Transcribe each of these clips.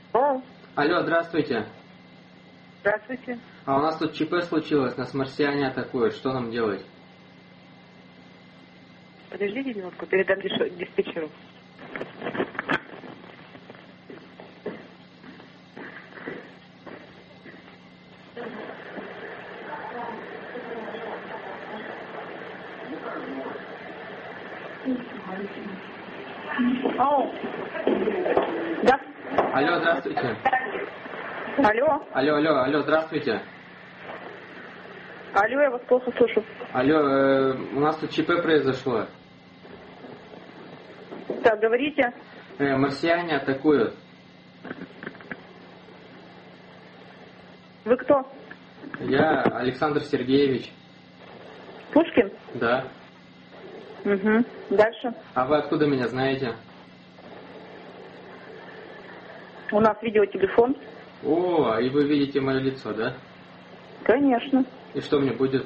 Алло. Алло, здравствуйте. Здравствуйте. А у нас тут ЧП случилось, нас марсиане атакуют. Что нам делать? Подождите минутку, передам диспетчеру. Алло. Да. Алло, здравствуйте. Алло. Алло, здравствуйте. Алло, я вас плохо слышу. Алло, у нас тут ЧП произошло. Так, говорите. Марсиане атакуют. Вы кто? Я Александр Сергеевич. Пушкин? Да. Угу. Дальше. А вы откуда меня знаете? У нас видеотелефон. О, и вы видите мое лицо, да? Конечно. И что мне будет?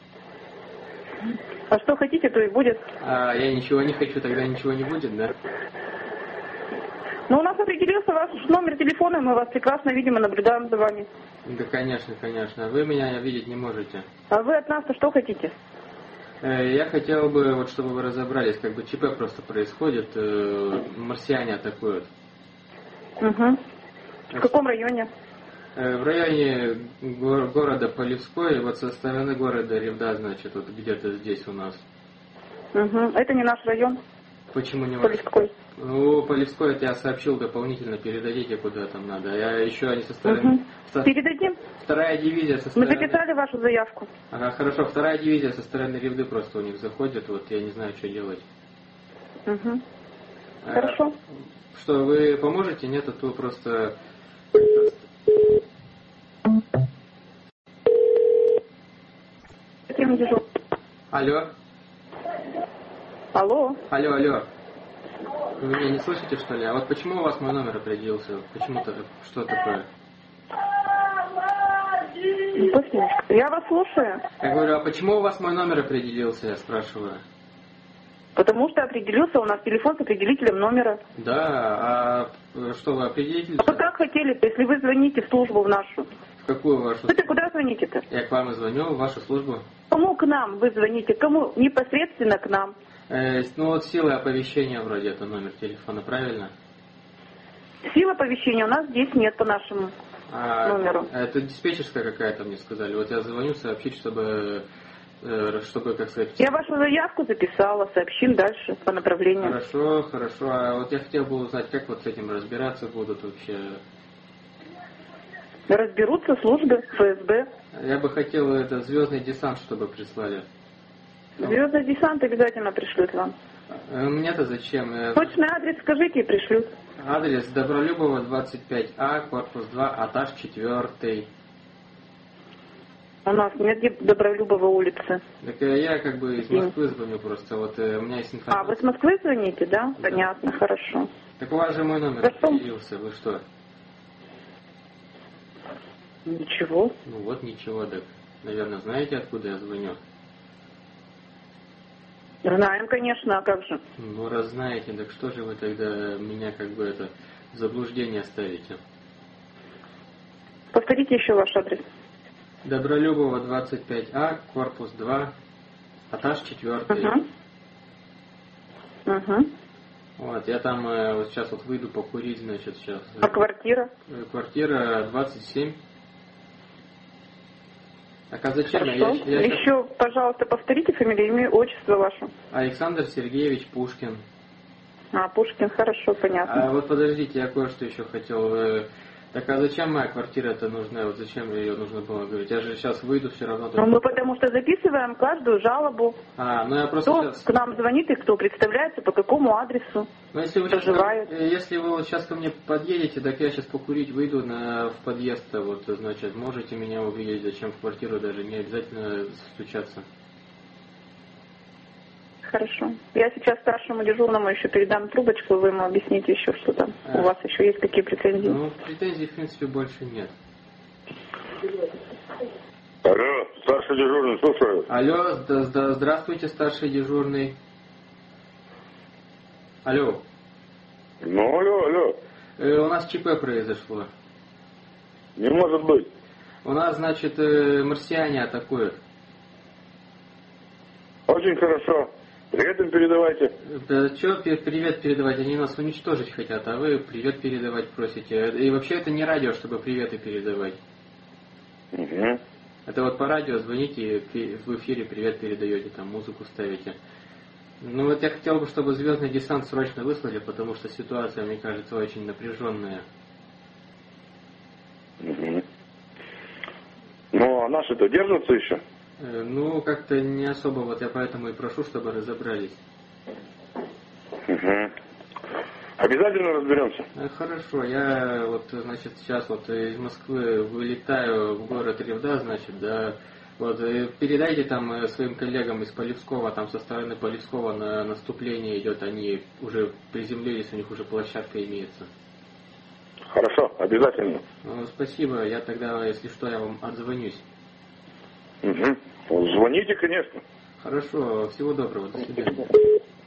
А что хотите, то и будет. А я ничего не хочу, тогда ничего не будет, да? Но у нас определился ваш номер телефона, и мы вас прекрасно видим и наблюдаем за вами. Да, конечно, конечно. Вы меня видеть не можете. А вы от нас-то что хотите? Я хотел бы, вот чтобы вы разобрались, как бы ЧП просто происходит, марсиане атакуют. Угу. В каком районе? В районе города Полевской, вот со стороны города Ревда, значит, вот где-то здесь у нас. Угу. Это не наш район. Почему не ваш? Полевской. Ну, Полевской, это я сообщил дополнительно, передадите куда там надо. Я еще не со стороны... Угу. Передадим. Вторая дивизия со стороны... Мы записали вашу заявку. Ага, хорошо, вторая дивизия со стороны Ревды просто у них заходит, вот я не знаю, что делать. Угу. Хорошо. Что, вы поможете? Нет, а то просто... Кем дежурю? Алло. Алло. Алло. Вы меня не слышите, что ли? А вот почему у вас мой номер определился? Почему-то, что такое? Я вас слушаю. Я говорю, а почему у вас мой номер определился, я спрашиваю? Потому что определился у нас телефон с определителем номера. Да, а что вы определитель? А вы как хотели-то, если вы звоните в службу в нашу? В какую вашу? Вы-то куда звоните-то? Я к вам и звоню, в вашу службу. Кому к нам вы звоните? Кому? Непосредственно к нам. Ну вот силы оповещения вроде это номер телефона, правильно? Сил оповещения у нас здесь нет по нашему номеру. Это диспетчерская какая-то, мне сказали. Вот я звоню сообщить, чтобы, как сказать... Я вашу заявку записала, сообщим дальше по направлению. Хорошо. А вот я хотел бы узнать, как вот с этим разбираться будут вообще... Разберутся службы ФСБ. Я бы хотел это звездный десант, чтобы прислали. Звездный десант обязательно пришлют вам. Мне-то зачем? Точный адрес скажите и пришлют. Адрес Добролюбова, 25А, корпус 2, этаж 4. У нас нет Добролюбова улицы. Так я как бы из Москвы звоню просто. Вот у меня есть информация. А, вы с Москвы звоните, да? Понятно, хорошо. Так у вас же мой номер появился. Вы что? Ничего. Ну вот ничего, так. Наверное, знаете, откуда я звоню? Знаем, конечно, а как же? Ну, раз знаете, так что же вы тогда меня как бы это в заблуждение ставите? Повторите еще ваш адрес. Добролюбова, 25А, корпус 2, этаж 4. Угу. Вот, я там вот сейчас вот выйду покурить, значит, сейчас. А квартира? Квартира 27. Так а зачем? Хорошо. Еще, пожалуйста, повторите фамилию, имя, отчество ваше. Александр Сергеевич Пушкин. А, Пушкин, хорошо, понятно. А вот подождите, я кое-что еще хотел. Так а зачем моя квартира-то нужна? Вот зачем ее нужно было говорить? Я же сейчас выйду все равно. Ну, мы потому что записываем каждую жалобу. Ну я просто кто сейчас... к нам звонит и кто представляется, по какому адресу проживает. Если вы вот сейчас ко мне подъедете, так я сейчас покурить выйду в подъезд, вот, значит, можете меня увидеть, зачем в квартиру даже не обязательно стучаться. Хорошо. Я сейчас старшему дежурному еще передам трубочку, вы ему объясните еще, что там. У вас еще есть какие претензии? Ну, претензий, в принципе, больше нет. Алло, старший дежурный, слушаю. Алло, здравствуйте, старший дежурный. Алло. Ну, алло. У нас ЧП произошло. Не может быть. У нас, значит, марсиане атакуют. Очень хорошо. Привет им передавайте. Да что привет передавать? Они нас уничтожить хотят, а вы привет передавать просите. И вообще это не радио, чтобы приветы передавать. Угу. Это вот по радио звоните, в эфире привет передаете, там музыку ставите. Ну вот я хотел бы, чтобы звездный десант срочно выслали, потому что ситуация, мне кажется, очень напряженная. Угу. Ну, а наши-то держатся еще? Ну, как-то не особо, вот я поэтому и прошу, чтобы разобрались. Угу. Обязательно разберемся. Хорошо, я вот, значит, сейчас вот из Москвы вылетаю в город Ревда, значит, да, вот, передайте там своим коллегам из Полевского, там со стороны Полевского на наступление идет, они уже приземлились, у них уже площадка имеется. Хорошо, обязательно. Спасибо, я тогда, если что, я вам отзвонюсь. Угу. Звоните, конечно. Хорошо, всего доброго, до свидания.